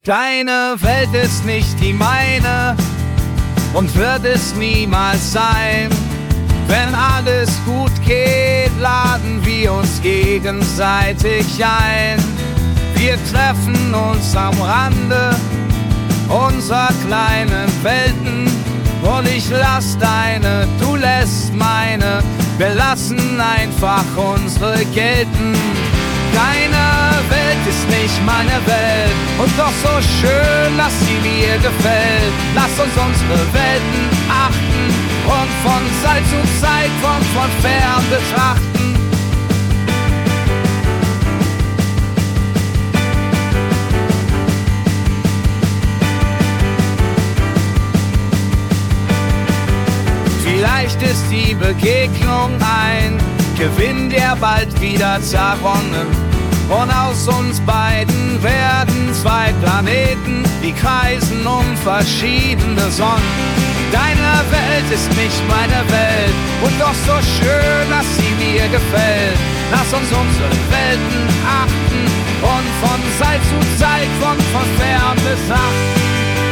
Deine Welt ist nicht die meine und wird es niemals sein. Wenn alles gut geht, laden wir uns gegenseitig ein. Wir treffen uns am Rande unserer kleinen Welten und ich lass deine, du lässt meine. Wir lassen einfach unsere gelten. Deine Welt ist nicht meine Welt und doch so schön, dass sie mir gefällt. Lass uns unsere Welten achten und von Zeit zu Zeit von fern betrachten. Vielleicht ist die Begegnung ein Gewinn, der bald wieder zerronnen. Und aus uns beiden werden zwei Planeten, die kreisen um verschiedene Sonnen. Deine Welt ist nicht meine Welt und doch so schön, dass sie mir gefällt. Lass uns unsere Welten achten und von Zeit zu Zeit von fern betrachten.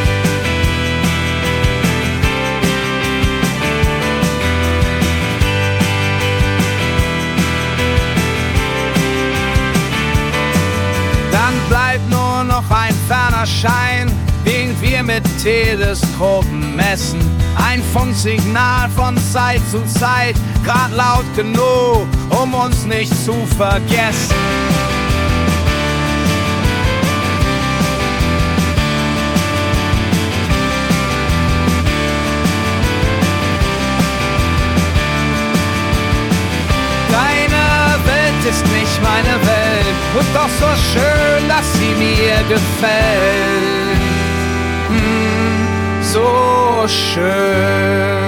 Dann bleibt nur noch ein ferner Schein, den wir mit Teleskopen messen. Ein Funksignal von Zeit zu Zeit, grad laut genug, um uns nicht zu vergessen. Deine Welt ist nicht meine Welt und doch so schön, dass sie mir gefällt. So schön.